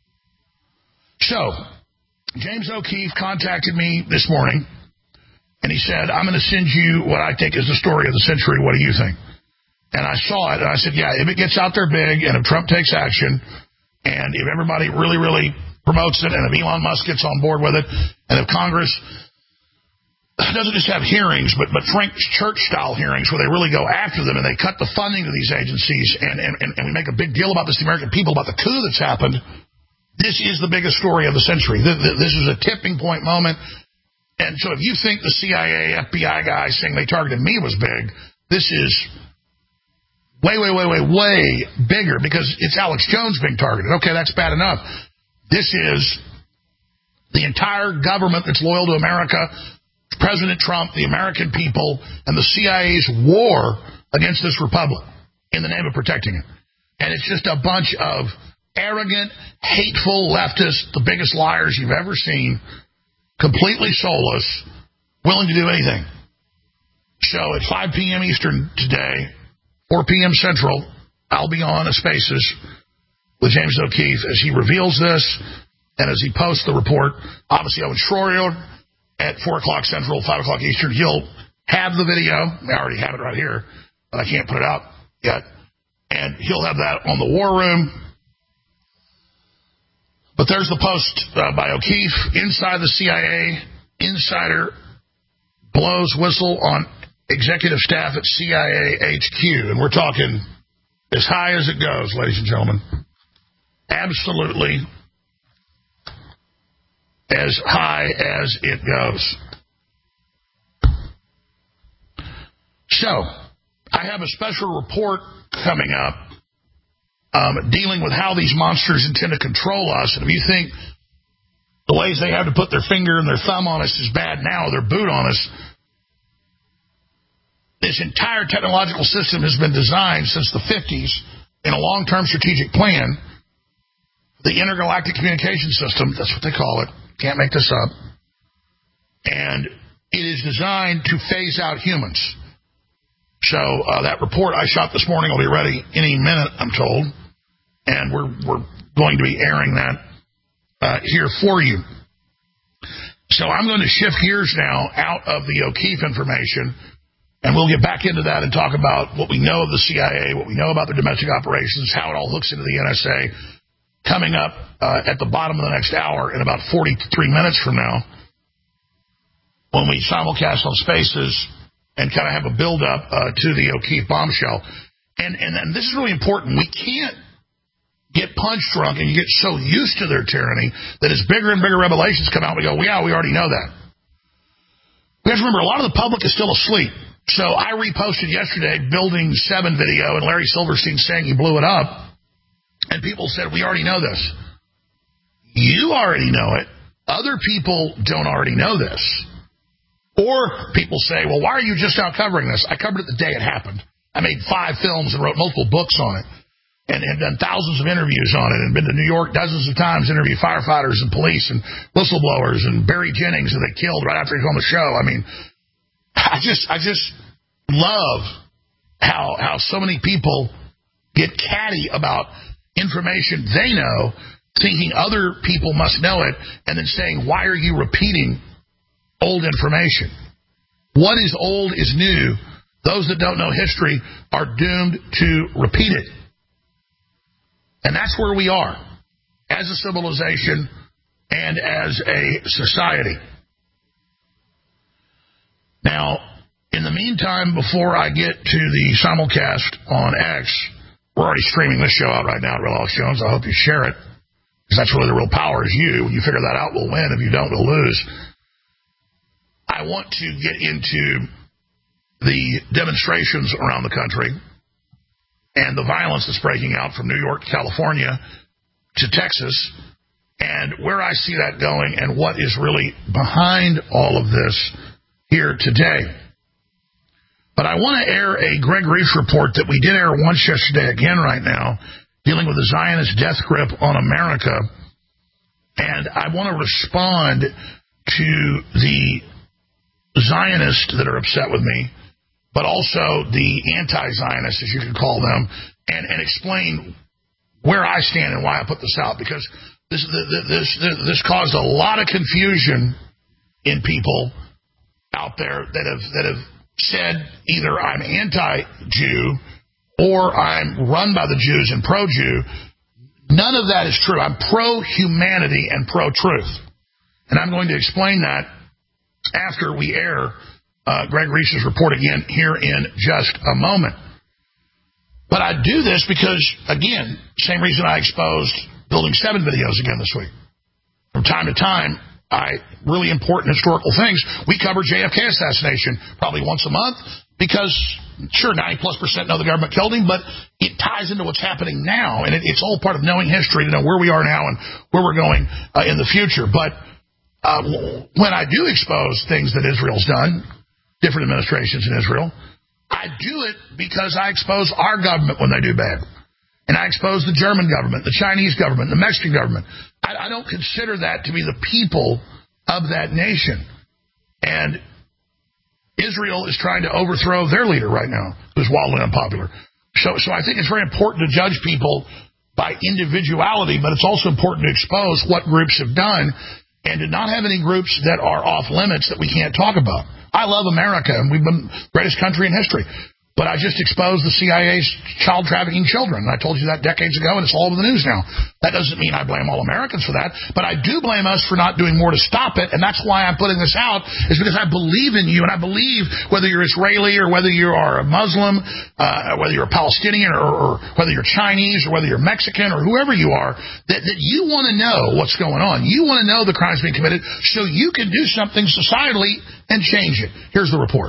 So, James O'Keefe contacted me this morning, and he said, I'm going to send you what I think is the story of the century. What do you think? And I saw it, and I said, yeah, if it gets out there big, and if Trump takes action, and if everybody really, really promotes it, and if Elon Musk gets on board with it, and if Congress doesn't just have hearings, but, but Frank Church-style hearings where they really go after them and they cut the funding to these agencies and, and, and we make a big deal about this to the American people, about the coup that's happened, this is the biggest story of the century. This is a tipping point moment. And so if you think the C I A, F B I guys saying they targeted me was big, this is way, way, way, way, way bigger because it's Alex Jones being targeted. Okay, that's bad enough. This is the entire government that's loyal to America, President Trump, the American people, and the C I A's war against this republic in the name of protecting it. And it's just a bunch of arrogant, hateful leftists, the biggest liars you've ever seen, completely soulless, willing to do anything. So at five p.m. Eastern today, four p.m. Central, I'll be on a Spaces with James O'Keefe as he reveals this and as he posts the report. Obviously, Owen Schroyer at four o'clock Central, five o'clock Eastern. He'll have the video. I already have it right here, but I can't put it out yet. And he'll have that on the War Room. But there's the post uh, by O'Keefe. Inside the C I A, insider blows whistle on executive staff at C I A H Q. And we're talking as high as it goes, ladies and gentlemen. Absolutely as high as it goes. So, I have a special report coming up um, dealing with how these monsters intend to control us. And if you think the ways they have to put their finger and their thumb on us is bad now, their boot on us, this entire technological system has been designed since the fifties in a long-term strategic plan. The intergalactic communication system, that's what they call it. Can't make this up. And it is designed to phase out humans. So uh, that report I shot this morning will be ready any minute, I'm told. And we're we're going to be airing that uh, here for you. So I'm going to shift gears now out of the O'Keefe information, and we'll get back into that and talk about what we know of the C I A, what we know about their domestic operations, how it all hooks into the N S A, coming up uh, at the bottom of the next hour in about forty-three minutes from now when we simulcast on Spaces and kind of have a build-up uh, to the O'Keefe bombshell. And, and, and this is really important. We can't get punch drunk and you get so used to their tyranny that as bigger and bigger revelations come out, we go, well, yeah, we already know that. We have to remember, a lot of the public is still asleep. So I reposted yesterday Building seven video and Larry Silverstein saying he blew it up. And people said, we already know this. You already know it. Other people don't already know this. Or people say, well, why are you just now covering this? I covered it the day it happened. I made five films and wrote multiple books on it. And, and done thousands of interviews on it and been to New York dozens of times, interviewed firefighters and police and whistleblowers and Barry Jennings who they killed right after he was on the show. I mean, I just I just love how how so many people get catty about information they know, thinking other people must know it, and then saying, why are you repeating old information? What is old is new. Those that don't know history are doomed to repeat it. And that's where we are as a civilization and as a society. Now, in the meantime, before I get to the simulcast on X, we're already streaming this show out right now at Real Alex Jones. I hope you share it, because that's really the real power is you. When you figure that out, we'll win. If you don't, we'll lose. I want to get into the demonstrations around the country and the violence that's breaking out from New York to California to Texas, and where I see that going and what is really behind all of this here today. But I want to air a Greg Reese report that we did air once yesterday, again right now, dealing with the Zionist death grip on America. And I want to respond to the Zionists that are upset with me, but also the anti-Zionists, as you could call them, and, and explain where I stand and why I put this out, because this, this, this, this caused a lot of confusion in people out there that have, that have said either I'm anti-Jew or I'm run by the Jews and pro-Jew. None of that is true. I'm pro-humanity and pro-truth. And I'm going to explain that after we air uh, Greg Reese's report again here in just a moment. But I do this because, again, same reason I exposed Building seven videos again this week. From time to time, I really important historical things. We cover J F K assassination probably once a month because, sure, ninety plus percent know the government killed him, but it ties into what's happening now, and it, it's all part of knowing history to know where we are now and where we're going uh, in the future. But uh, when I do expose things that Israel's done, different administrations in Israel, I do it because I expose our government when they do bad. And I expose the German government, the Chinese government, the Mexican government. I, I don't consider that to be the people of that nation. And Israel is trying to overthrow their leader right now, who's wildly unpopular. So, so I think it's very important to judge people by individuality, but it's also important to expose what groups have done and to not have any groups that are off limits that we can't talk about. I love America, and we've been the greatest country in history. But I just exposed the C I A's child trafficking children. I told you that decades ago, and it's all over the news now. That doesn't mean I blame all Americans for that, but I do blame us for not doing more to stop it, and that's why I'm putting this out, is because I believe in you, and I believe whether you're Israeli or whether you are a Muslim, uh, whether you're a Palestinian or, or whether you're Chinese or whether you're Mexican or whoever you are, that, that you want to know what's going on. You want to know the crimes being committed so you can do something societally and change it. Here's the report.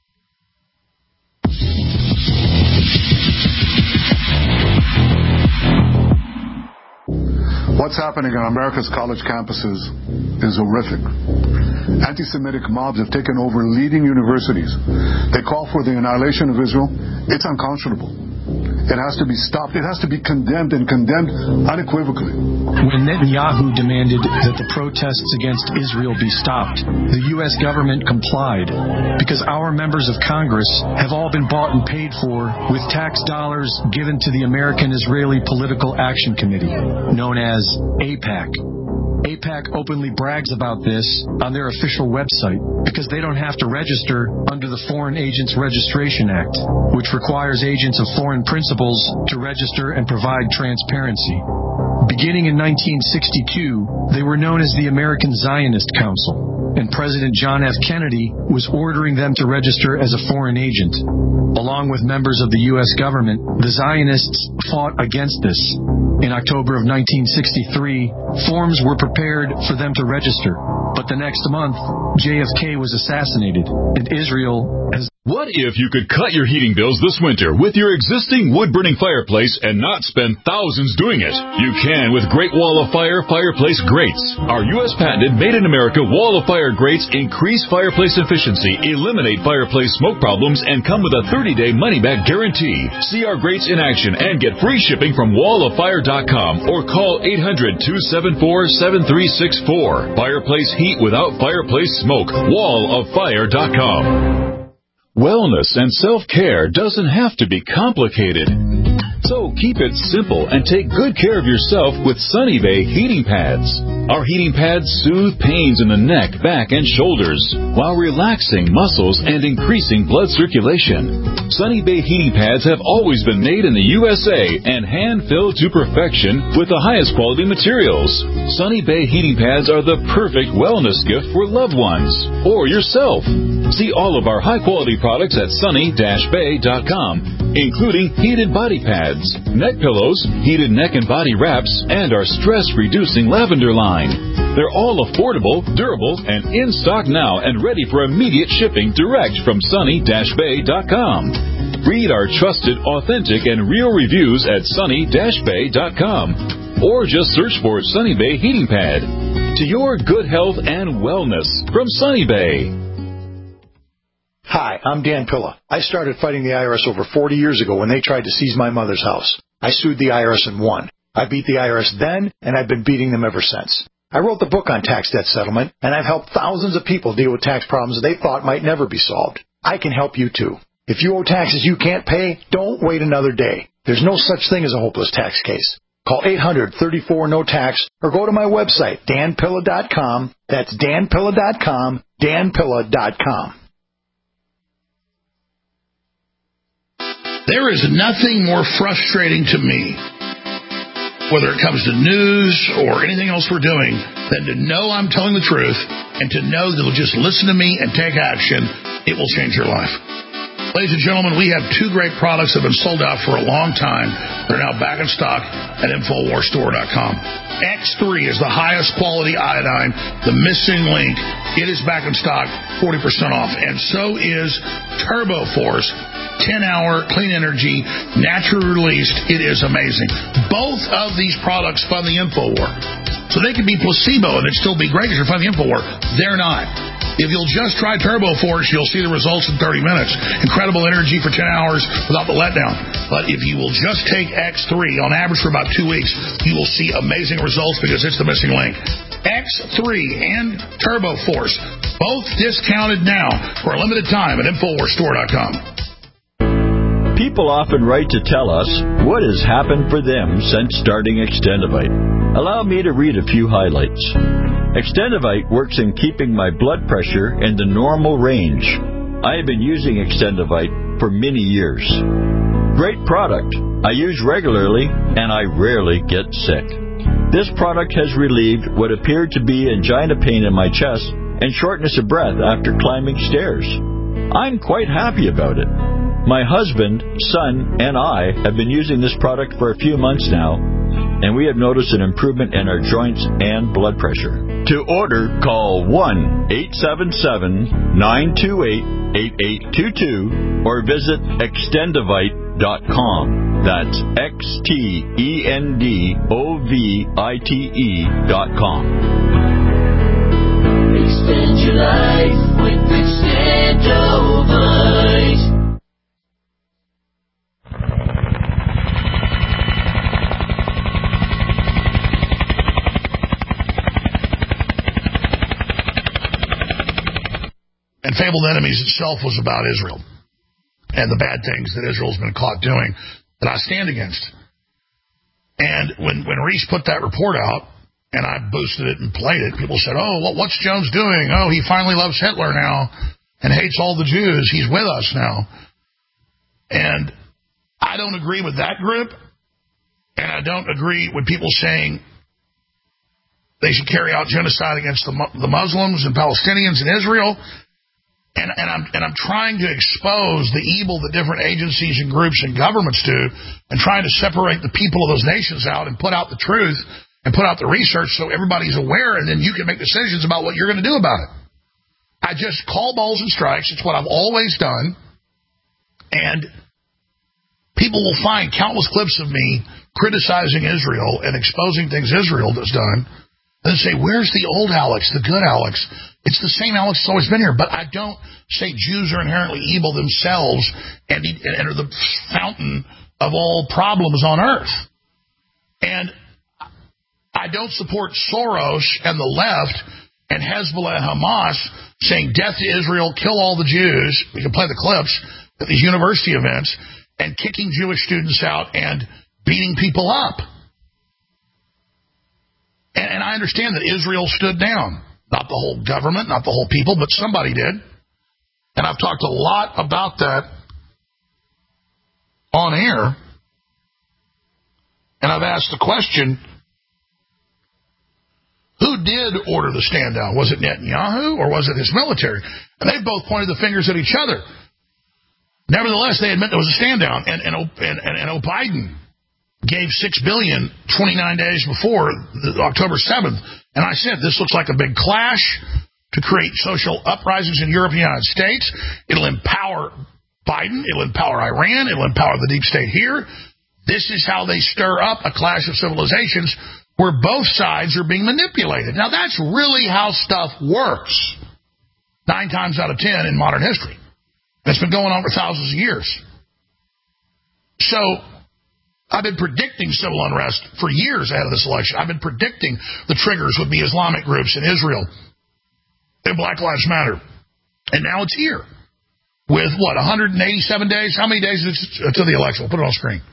What's happening on America's college campuses is horrific. Anti-Semitic mobs have taken over leading universities. They call for the annihilation of Israel. It's unconscionable. It has to be stopped. It has to be condemned, and condemned unequivocally. When Netanyahu demanded that the protests against Israel be stopped, the U S government complied because our members of Congress have all been bought and paid for with tax dollars given to the American Israeli Political Action Committee, known as AIPAC. AIPAC openly brags about this on their official website because they don't have to register under the Foreign Agents Registration Act, which requires agents of foreign principals to register and provide transparency. Beginning in nineteen sixty-two, they were known as the American Zionist Council, and President John F. Kennedy was ordering them to register as a foreign agent. Along with members of the U S government, the Zionists fought against this. In October of nineteen sixty-three, forms were prepared for them to register. But the next month, J F K was assassinated, and Israel has... What if you could cut your heating bills this winter with your existing wood-burning fireplace and not spend thousands doing it? You can with Great Wall of Fire Fireplace Grates. Our U S patented made-in-America Wall of Fire grates increase fireplace efficiency, eliminate fireplace smoke problems, and come with a thirty-day money-back guarantee. See our grates in action and get free shipping from wall of fire dot com or call eight hundred, two seven four, seven three six four. Fireplace heat without fireplace smoke. wall of fire dot com. Wellness and self-care doesn't have to be complicated. So keep it simple and take good care of yourself with Sunny Bay heating pads. Our heating pads soothe pains in the neck, back, and shoulders while relaxing muscles and increasing blood circulation. Sunny Bay heating pads have always been made in the U S A and hand-filled to perfection with the highest quality materials. Sunny Bay heating pads are the perfect wellness gift for loved ones or yourself. See all of our high-quality products at sunny dash bay dot com, including heated body pads, neck pillows, heated neck and body wraps, and our stress-reducing lavender line. line. They're all affordable, durable, and in stock now and ready for immediate shipping direct from sunny dash bay dot com. Read our trusted, authentic, and real reviews at sunny dash bay dot com. Or just search for Sunny Bay Heating Pad. To your good health and wellness from Sunny Bay. Hi, I'm Dan Pilla. I started fighting the I R S over forty years ago when they tried to seize my mother's house. I sued the I R S and won. I beat the I R S then, and I've been beating them ever since. I wrote the book on tax debt settlement, and I've helped thousands of people deal with tax problems they thought might never be solved. I can help you too. If you owe taxes you can't pay, don't wait another day. There's no such thing as a hopeless tax case. Call eight hundred, thirty-four, no tax or go to my website, dan pilla dot com. That's dan pilla dot com, dan pilla dot com. There is nothing more frustrating to me, whether it comes to news or anything else we're doing, than to know I'm telling the truth and to know that you'll just listen to me and take action. It will change your life. Ladies and gentlemen, we have two great products that have been sold out for a long time. They're now back in stock at infowars store dot com. X three is the highest quality iodine, the missing link. It is back in stock, forty percent off. And so is TurboForce, ten-hour clean energy, naturally released. It is amazing. Both of these products fund the InfoWar. So they could be placebo and it'd still be great because you're funding the InfoWar. They're not. If you'll just try TurboForce, you'll see the results in thirty minutes. Incredible energy for ten hours without the letdown. But if you will just take X three, on average for about two weeks, you will see amazing results because it's the missing link. X three and TurboForce, both discounted now for a limited time at infowars store dot com. People often write to tell us what has happened for them since starting Extendivite. Allow me to read a few highlights. Extendivite works in keeping my blood pressure in the normal range. I have been using Extendivite for many years. Great product. I use regularly and I rarely get sick. This product has relieved what appeared to be angina pain in my chest and shortness of breath after climbing stairs. I'm quite happy about it. My husband, son, and I have been using this product for a few months now, and we have noticed an improvement in our joints and blood pressure. To order, call one eight seven seven, nine two eight, eight eight two two or visit extendivite dot com. That's X T E N D O V I T E dot com. Extend your life with Extendivite. And Fabled Enemies itself was about Israel and the bad things that Israel's been caught doing that I stand against. And when, when Reese put that report out, and I boosted it and played it, people said, oh, well, what's Jones doing? Oh, he finally loves Hitler now and hates all the Jews. He's with us now. And I don't agree with that group, and I don't agree with people saying they should carry out genocide against the, the Muslims and Palestinians in Israel. And, and I'm and I'm trying to expose the evil that different agencies and groups and governments do, and trying to separate the people of those nations out and put out the truth and put out the research so everybody's aware, and then you can make decisions about what you're going to do about it. I just call balls and strikes. It's what I've always done. And people will find countless clips of me criticizing Israel and exposing things Israel has done, and say, where's the old Alex, the good Alex? It's the same Alex that's always been here, but I don't say Jews are inherently evil themselves and, and are the fountain of all problems on earth. And I don't support Soros and the left and Hezbollah and Hamas saying death to Israel, kill all the Jews. We can play the clips at these university events, and kicking Jewish students out and beating people up. And, and I understand that Israel stood down. Not the whole government, not the whole people, but somebody did. And I've talked a lot about that on air. And I've asked the question, who did order the stand down? Was it Netanyahu or was it his military? And they both pointed the fingers at each other. Nevertheless, they admit there was a stand down. And, and, and, and, and Biden gave six billion dollars twenty-nine days before October seventh. And I said, this looks like a big clash to create social uprisings in Europe and the United States. It'll empower Biden. It'll empower Iran. It'll empower the deep state here. This is how they stir up a clash of civilizations where both sides are being manipulated. Now, that's really how stuff works. Nine times out of ten in modern history. It's been going on for thousands of years. So, I've been predicting civil unrest for years ahead of this election. I've been predicting the triggers would be Islamic groups in Israel and Black Lives Matter. And now it's here. With, what, one hundred eighty-seven days? How many days is it to the election? We'll put it on screen.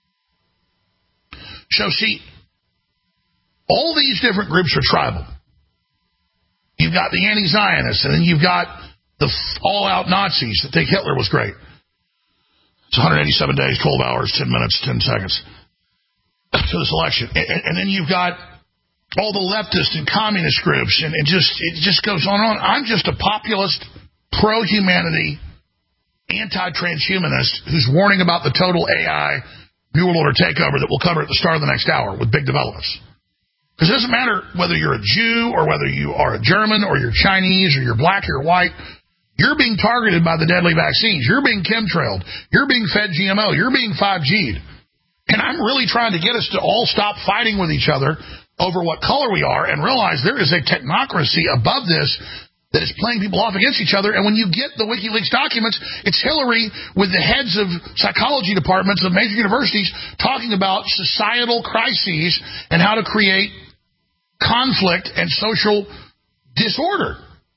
So, see, all these different groups are tribal. You've got the anti-Zionists, and then you've got the all-out Nazis that think Hitler was great. It's one hundred eighty-seven days, twelve hours, ten minutes, ten seconds to this election. And, and then you've got all the leftist and communist groups, and it just it just goes on and on. I'm just a populist, pro-humanity, anti-transhumanist who's warning about the total A I New World Order takeover that we'll cover at the start of the next hour with big developments. Because it doesn't matter whether you're a Jew or whether you are a German or you're Chinese or you're black or you're white. You're being targeted by the deadly vaccines. You're being chemtrailed. You're being fed G M O. You're being five G'd. And I'm really trying to get us to all stop fighting with each other over what color we are and realize there is a technocracy above this that is playing people off against each other. And when you get the WikiLeaks documents, it's Hillary with the heads of psychology departments of major universities talking about societal crises and how to create conflict and social disorder.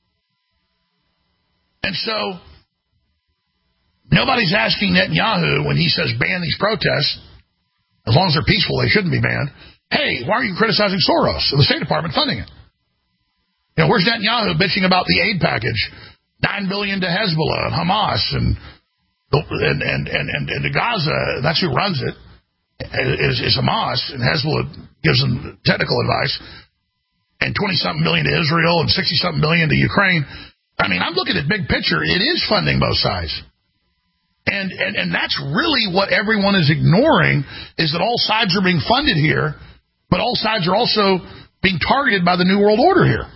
And so, nobody's asking Netanyahu when he says ban these protests, as long as they're peaceful, they shouldn't be banned. Hey, why are you criticizing Soros and the State Department funding it? You know, where's Netanyahu bitching about the aid package? Nine billion dollars to Hezbollah and Hamas and and and and, and, and to Gaza. That's who runs it. Is, is Hamas, and Hezbollah gives them technical advice. And twenty something million to Israel and sixty something million to Ukraine. I mean, I'm looking at big picture. It is funding both sides. And, and and that's really what everyone is ignoring, is that all sides are being funded here, but all sides are also being targeted by the New World Order here.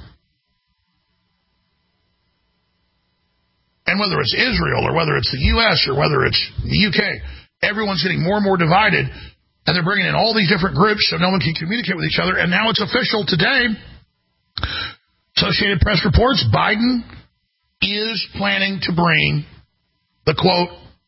And whether it's Israel or whether it's the U S or whether it's the U K, everyone's getting more and more divided, and they're bringing in all these different groups so no one can communicate with each other. And now it's official today. Associated Press reports Biden is planning to bring the, quote,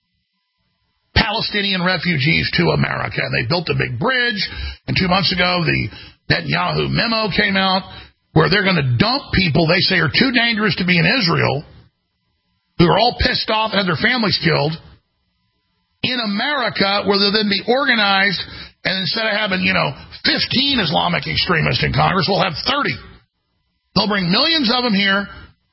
Palestinian refugees to America. And they built a big bridge. And two months ago, the Netanyahu memo came out where they're going to dump people they say are too dangerous to be in Israel, who are all pissed off and had their families killed, in America, where they'll then be organized, and instead of having, you know, fifteen Islamic extremists in Congress, we'll have thirty. They'll bring millions of them here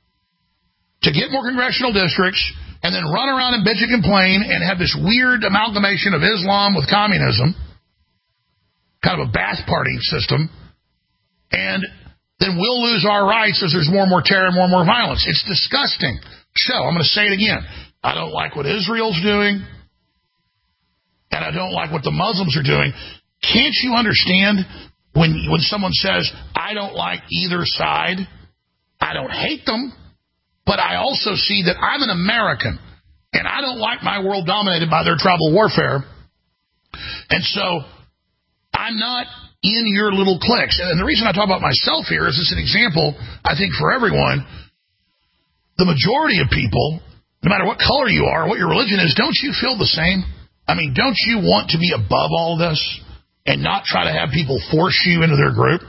to get more congressional districts, and then run around and bitch and complain and have this weird amalgamation of Islam with communism, kind of a Ba'ath Party system, and then we'll lose our rights as there's more and more terror and more and more violence. It's disgusting. So, I'm going to say it again. I don't like what Israel's doing, and I don't like what the Muslims are doing. Can't you understand when when someone says, I don't like either side, I don't hate them, but I also see that I'm an American, and I don't like my world dominated by their tribal warfare, and so I'm not in your little cliques. And the reason I talk about myself here is it's an example, I think, for everyone. The majority of people, no matter what color you are, what your religion is, don't you feel the same? I mean, don't you want to be above all this and not try to have people force you into their group?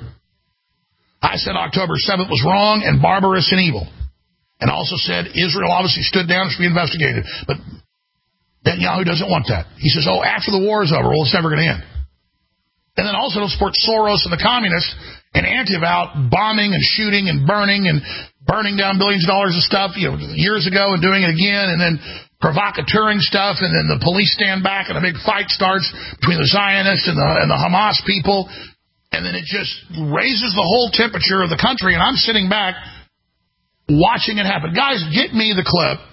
I said October seventh was wrong and barbarous and evil. And I also said Israel obviously stood down and should be investigated. But Netanyahu doesn't want that. He says, oh, after the war is over, well, it's never going to end. And then also don't support Soros and the communists and Antiv out bombing and shooting and burning and burning down billions of dollars of stuff, you know, years ago and doing it again, and then provocateuring stuff, and then the police stand back and a big fight starts between the Zionists and the, and the Hamas people, and then it just raises the whole temperature of the country, and I'm sitting back watching it happen. Guys, get me the clip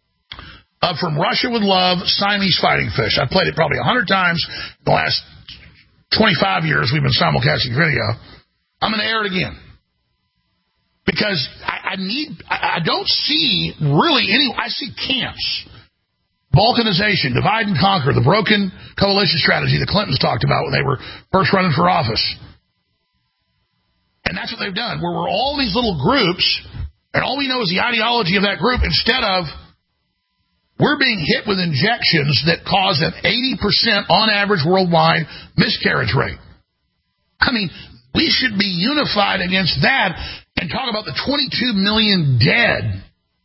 of From Russia with Love, Siamese Fighting Fish. I've played it probably a hundred times in the last twenty-five years we've been simulcasting video, I'm going to air it again. Because I, I need, I, I don't see really any, I see camps. Balkanization, divide and conquer, the broken coalition strategy the Clintons talked about when they were first running for office. And that's what they've done, where we're all these little groups, and all we know is the ideology of that group, instead of we're being hit with injections that cause an eighty percent on average worldwide miscarriage rate. I mean, we should be unified against that and talk about the twenty-two million dead.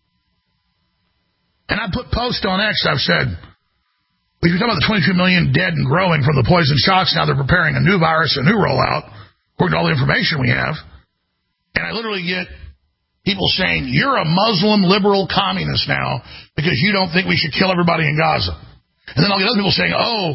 And I put post on X, I've said, we've been talking about the twenty-two million dead and growing from the poison shots. Now they're preparing a new virus, a new rollout, according to all the information we have. And I literally get people saying, you're a Muslim liberal communist now because you don't think we should kill everybody in Gaza. And then I'll get other people saying, oh,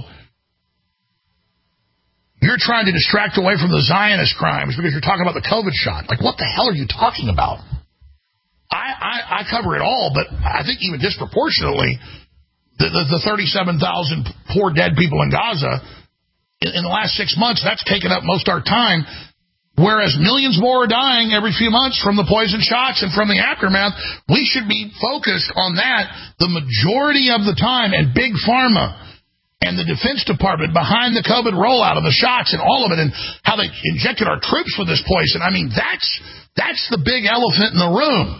you're trying to distract away from the Zionist crimes because you're talking about the COVID shot. Like, what the hell are you talking about? I, I, I cover it all, but I think even disproportionately, the, the, the thirty-seven thousand poor dead people in Gaza, in, in the last six months, that's taken up most of our time, whereas millions more are dying every few months from the poison shots and from the aftermath. We should be focused on that the majority of the time, and Big Pharma and the Defense Department behind the COVID rollout and the shots and all of it, and how they injected our troops with this poison. I mean, that's that's the big elephant in the room.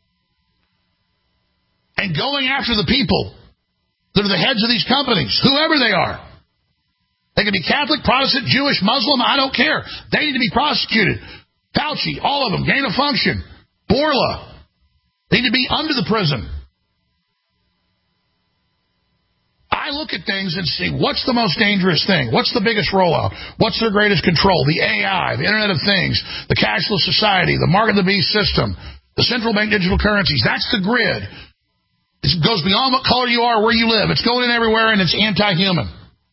And going after the people that are the heads of these companies, whoever they are. They can be Catholic, Protestant, Jewish, Muslim, I don't care. They need to be prosecuted. Fauci, all of them, gain of function. Borla, they need to be under the prison. I look at things and see what's the most dangerous thing. What's the biggest rollout? What's their greatest control? The A I, the Internet of Things, the cashless society, the mark of the beast system, the central bank digital currencies. That's the grid. It goes beyond what color you are, where you live. It's going in everywhere, and it's anti-human.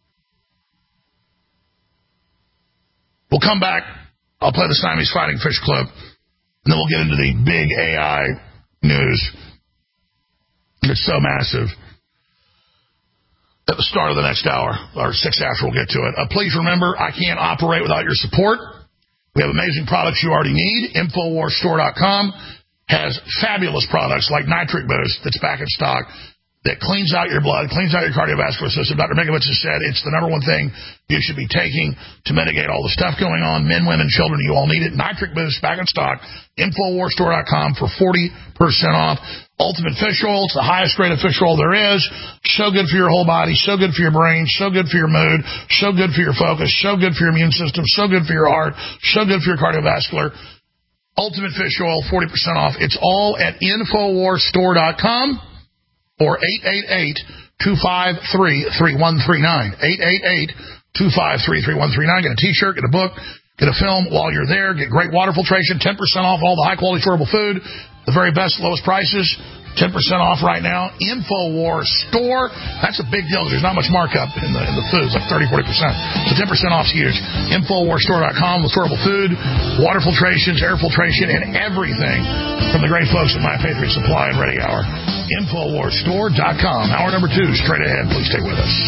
We'll come back. I'll play the Siamese fighting fish clip, and then we'll get into the big A I news. It's so massive. At the start of the next hour, or six after, we'll get to it. Uh, please remember, I can't operate without your support. We have amazing products you already need. Infowars Store dot com has fabulous products like Nitric Boost that's back in stock, that cleans out your blood, cleans out your cardiovascular system. Doctor Mikovits has said it's the number one thing you should be taking to mitigate all the stuff going on. Men, women, children, you all need it. Nitric Boost back in stock. Infowars Store dot com for forty percent off. Ultimate Fish Oil, it's the highest grade of fish oil there is. So good for your whole body, so good for your brain, so good for your mood, so good for your focus, so good for your immune system, so good for your heart, so good for your cardiovascular. Ultimate Fish Oil, forty percent off. It's all at Infowars Store dot com or eight eight eight, two five three, three one three nine. eight eight eight, two five three, three one three nine. Get a t-shirt, get a book, get a film while you're there. Get great water filtration, ten percent off all the high-quality storable food. The very best, lowest prices, ten percent off right now. Infowars Store. That's a big deal. There's not much markup in the in the foods, like thirty, forty percent. So ten percent off is huge. Infowars Store dot com with storable food, water filtrations, air filtration, and everything from the great folks at My Patriot Supply and Ready Hour. Infowars Store dot com. Hour number two, straight ahead. Please stay with us.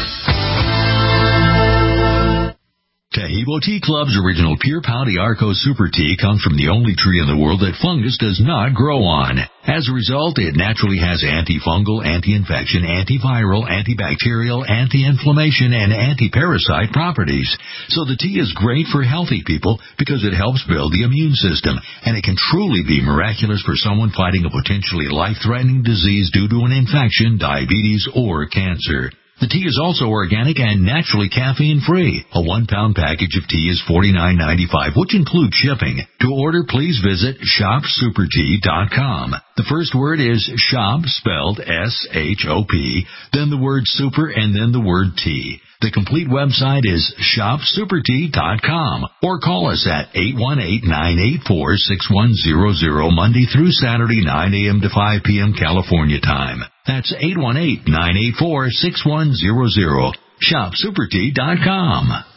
Taheebo Tea Club's original Pure Pau d'Arco Super Tea comes from the only tree in the world that fungus does not grow on. As a result, it naturally has antifungal, anti-infection, antiviral, antibacterial, anti-inflammation, and anti-parasite properties. So the tea is great for healthy people because it helps build the immune system, and it can truly be miraculous for someone fighting a potentially life-threatening disease due to an infection, diabetes, or cancer. The tea is also organic and naturally caffeine-free. A one-pound package of tea is forty-nine ninety-five, which includes shipping. To order, please visit shop super tea dot com. The first word is shop, spelled S H O P, then the word super, and then the word tea. The complete website is shop super tea dot com, or call us at eight one eight, nine eight four, six one zero zero, Monday through Saturday, nine a.m. to five p.m. California time. That's eight one eight, nine eight four, six one zero zero. shop super tea dot com.